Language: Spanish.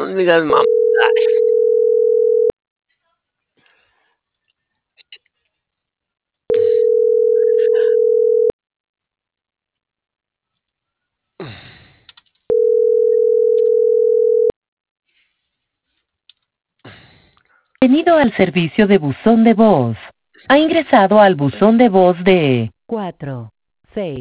no digas mamá. Bienvenido al servicio de buzón de voz. Ha ingresado al buzón de voz de 4, 6.